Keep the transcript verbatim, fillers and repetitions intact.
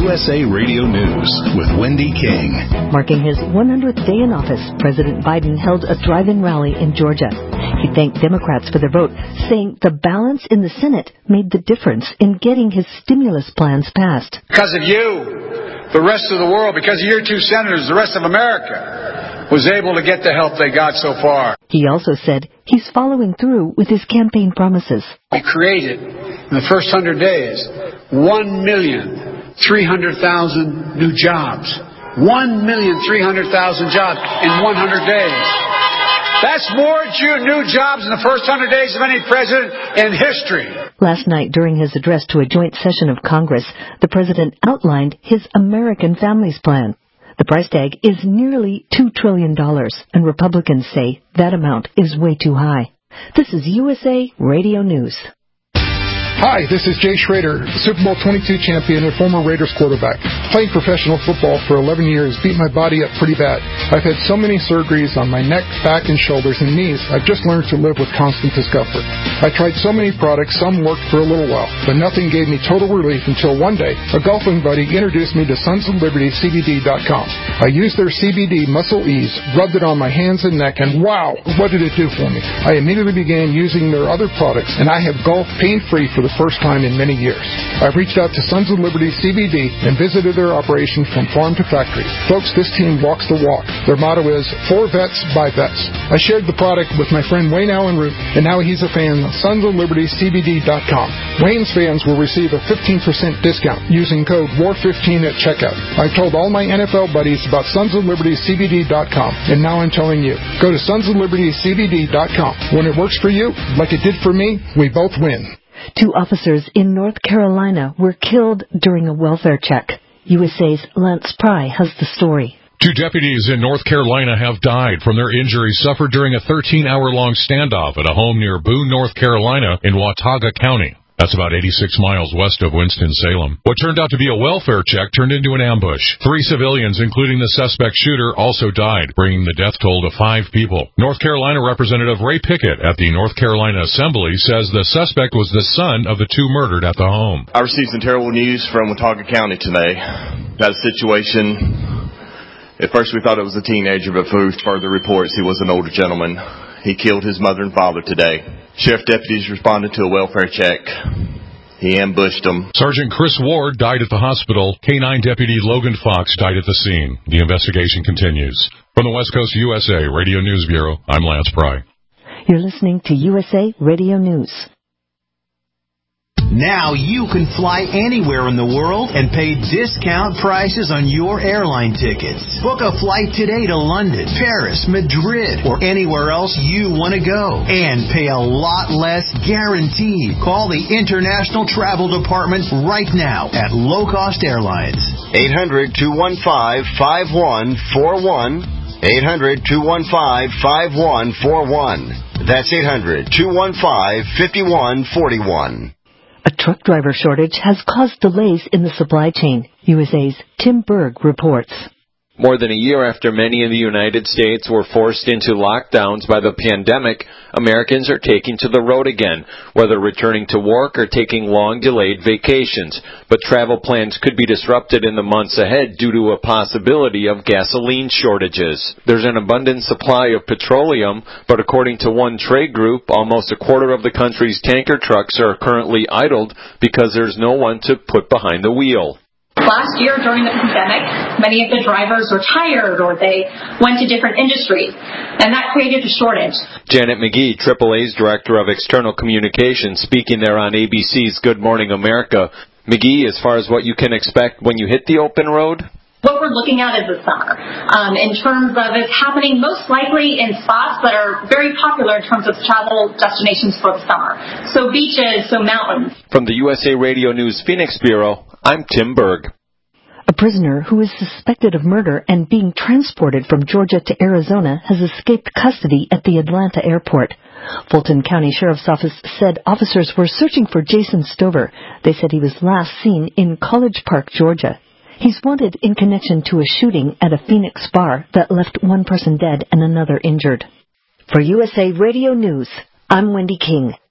U S A Radio News with Wendy King. Marking his one hundredth day in office, President Biden held a drive-in rally in Georgia. He thanked Democrats for their vote, saying the balance in the Senate made the difference in getting his stimulus plans passed. Because of you, the rest of the world, because of your two senators, the rest of America was able to get the help they got so far. He also said he's following through with his campaign promises. We created, in the first hundred days, one million three hundred thousand new jobs. one million three hundred thousand jobs in one hundred days. That's more new jobs in the first hundred days of any president in history. Last night, during his address to a joint session of Congress, the president outlined his American Families Plan. The price tag is nearly two trillion dollars, and Republicans say that amount is way too high. This is U S A Radio News. Hi, this is Jay Schrader, Super Bowl twenty-two champion and former Raiders quarterback. Playing professional football for eleven years beat my body up pretty bad. I've had so many surgeries on my neck, back, and shoulders and knees, I've just learned to live with constant discomfort. I tried so many products, some worked for a little while, but nothing gave me total relief until one day, a golfing buddy introduced me to Sons of Liberty C B D dot com. I used their C B D Muscle Ease, rubbed it on my hands and neck, and wow, what did it do for me? I immediately began using their other products, and I have golfed pain-free for the first time in many years. I've reached out to Sons of Liberty C B D and visited their operation from farm to factory. Folks, this team walks the walk. Their motto is, for vets, by vets. I shared the product with my friend Wayne Allen Root, and now he's a fan of Sons of Liberty C B D dot com. Wayne's fans will receive a fifteen percent discount using code W A R fifteen at checkout. I've told all my N F L buddies about Sons of Liberty C B D dot com, and now I'm telling you. Go to Sons of Liberty C B D dot com. When it works for you, like it did for me, we both win. Two officers in North Carolina were killed during a welfare check. U S A's Lance Pry has the story. Two deputies in North Carolina have died from their injuries suffered during a thirteen-hour-long standoff at a home near Boone, North Carolina in Watauga County. That's about eighty-six miles west of Winston-Salem. What turned out to be a welfare check turned into an ambush. Three civilians, including the suspect shooter, also died, bringing the death toll to five people. North Carolina Representative Ray Pickett at the North Carolina Assembly says the suspect was the son of the two murdered at the home. I received some terrible news from Watauga County today. That situation, at first we thought it was a teenager, but through further reports, he was an older gentleman. He killed his mother and father today. Sheriff deputies responded to a welfare check. He ambushed them. Sergeant Chris Ward died at the hospital. K nine Deputy Logan Fox died at the scene. The investigation continues. From the West Coast U S A Radio News Bureau, I'm Lance Pry. You're listening to U S A Radio News. Now you can fly anywhere in the world and pay discount prices on your airline tickets. Book a flight today to London, Paris, Madrid, or anywhere else you want to go. And pay a lot less guaranteed. Call the International Travel Department right now at Low Cost Airlines. eight hundred, two one five, five one four one. eight hundred, two one five, five one four one. That's eight hundred, two one five, five one four one. A truck driver shortage has caused delays in the supply chain. U S A's Tim Berg reports. More than a year after many in the United States were forced into lockdowns by the pandemic, Americans are taking to the road again, whether returning to work or taking long-delayed vacations. But travel plans could be disrupted in the months ahead due to a possibility of gasoline shortages. There's an abundant supply of petroleum, but according to one trade group, almost a quarter of the country's tanker trucks are currently idled because there's no one to put behind the wheel. Last year, during the pandemic, many of the drivers retired or they went to different industries, and that created a shortage. Janet McGee, triple A's Director of External Communications, speaking there on A B C's Good Morning America. McGee, as far as what you can expect when you hit the open road? What we're looking at is the summer, um, in terms of it's happening most likely in spots that are very popular in terms of travel destinations for the summer. So beaches, so mountains. From the U S A Radio News Phoenix Bureau, I'm Tim Berg. A prisoner who is suspected of murder and being transported from Georgia to Arizona has escaped custody at the Atlanta airport. Fulton County Sheriff's Office said officers were searching for Jason Stover. They said he was last seen in College Park, Georgia. He's wanted in connection to a shooting at a Phoenix bar that left one person dead and another injured. For U S A Radio News, I'm Wendy King.